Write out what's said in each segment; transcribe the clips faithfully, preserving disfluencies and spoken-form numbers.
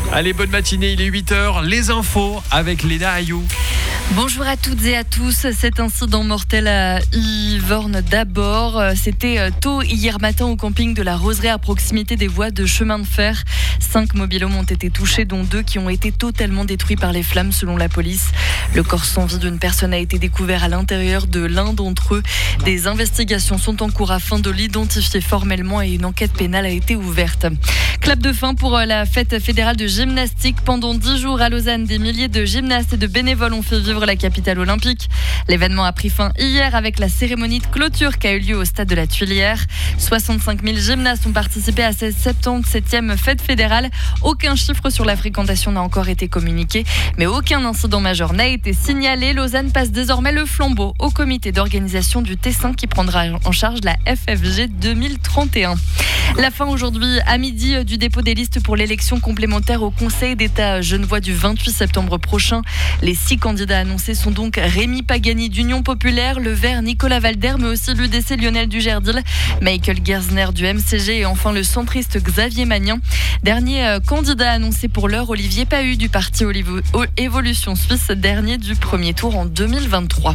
Allez, bonne matinée, il est huit heures. Les infos avec Léna Ayou. Bonjour à toutes et à tous. Cet incident mortel à Yvorne d'abord. C'était tôt hier matin au camping de la Roseraie à proximité des voies de chemin de fer. Cinq mobil-homes ont été touchés, dont deux qui ont été totalement détruits par les flammes selon la police. Le corps sans vie d'une personne a été découvert à l'intérieur de l'un d'entre eux. Des investigations sont en cours afin de l'identifier formellement et une enquête pénale a été ouverte. Clap de fin pour la fête fédérale de gymnastique. Pendant dix jours à Lausanne, des milliers de gymnastes et de bénévoles ont fait vivre la capitale olympique. L'événement a pris fin hier avec la cérémonie de clôture qui a eu lieu au stade de la Tuilière. soixante-cinq mille gymnastes ont participé à cette soixante-dix-septième fête fédérale. Aucun chiffre sur la fréquentation n'a encore été communiqué, mais aucun incident majeur n'a été signalé. Lausanne passe désormais le flambeau au comité d'organisation du Tessin qui prendra en charge la F F G deux mille trente et un. La fin aujourd'hui à midi du dépôt des listes pour l'élection complémentaire au Conseil d'État genevois du vingt-huit septembre prochain. Les six candidats annoncés sont donc Rémi Pagani d'Union Populaire, Le Vert Nicolas Valder, mais aussi l'U D C Lionel Dujardil, Michael Gerzner du M C G et enfin le centriste Xavier Magnin. Dernier candidat annoncé pour l'heure, Olivier Pahu du parti Évolution Suisse, dernier du premier tour en deux mille vingt-trois.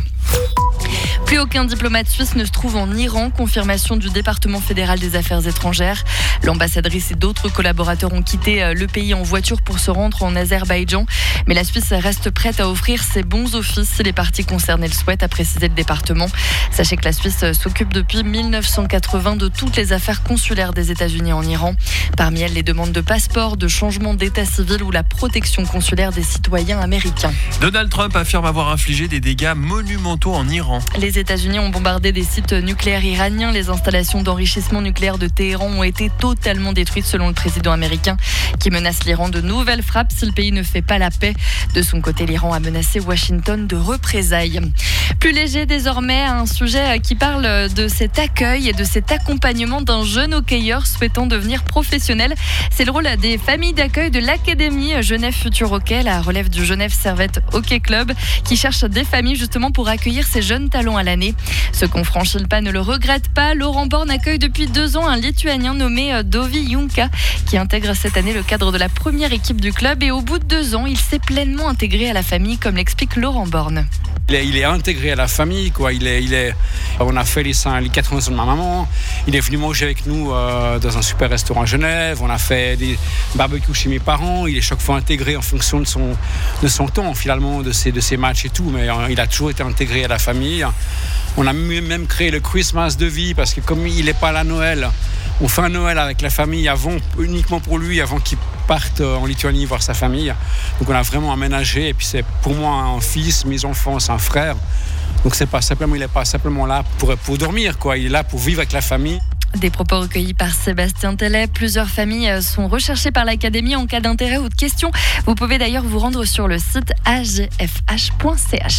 Plus aucun diplomate suisse ne se trouve en Iran, confirmation du département fédéral des affaires étrangères. L'ambassadrice et d'autres collaborateurs ont quitté le pays en voiture pour se rendre en Azerbaïdjan. Mais la Suisse reste prête à offrir ses bons offices si les parties concernées le souhaitent, a précisé le département. Sachez que la Suisse s'occupe depuis mille neuf cent quatre-vingts de toutes les affaires consulaires des États-Unis en Iran. Parmi elles, les demandes de passeport, de changement d'état civil ou la protection consulaire des citoyens américains. Donald Trump affirme avoir infligé des dégâts monumentaux en Iran. Les États-Unis ont bombardé des sites nucléaires iraniens. Les installations d'enrichissement nucléaire de Téhéran ont été totalement détruites selon le président américain qui menace l'Iran de nouvelles frappes si le pays ne fait pas la paix. De son côté, l'Iran a menacé Washington de représailles. Plus léger désormais, un sujet qui parle de cet accueil et de cet accompagnement d'un jeune hockeyeur souhaitant devenir professionnel. C'est le rôle des familles d'accueil de l'Académie Genève Futur Hockey, la relève du Genève Servette Hockey Club, qui cherche des familles justement pour accueillir ces jeunes talents à l'année. Ceux qu'on franchit le pas ne le regrettent pas. Laurent Borne accueille depuis deux ans un Lituanien nommé Dovi Junka qui intègre cette année le cadre de la première équipe du club et au bout de deux ans, il s'est pleinement intégré à la famille comme l'explique Laurent Borne. Il est, il est intégré à la famille, quoi. Il est, il est, on a fait les, les quatre ans de ma maman. Il est venu manger avec nous euh, dans un super restaurant à Genève. On a fait des barbecues chez mes parents. Il est chaque fois intégré en fonction de son, de son temps, finalement, de ses, de ses matchs et tout. Mais euh, il a toujours été intégré à la famille. On a même créé le Christmas de vie parce que comme il n'est pas là à Noël, on fait un Noël avec la famille avant, uniquement pour lui, avant qu'il parte en Lituanie voir sa famille. Donc on a vraiment aménagé. Et puis c'est pour moi un fils, mes enfants, c'est un frère. Donc c'est pas simplement, il n'est pas simplement là pour, pour dormir, quoi. Il est là pour vivre avec la famille. Des propos recueillis par Sébastien Tellet. Plusieurs familles sont recherchées par l'Académie en cas d'intérêt ou de questions. Vous pouvez d'ailleurs vous rendre sur le site a g f h point c h.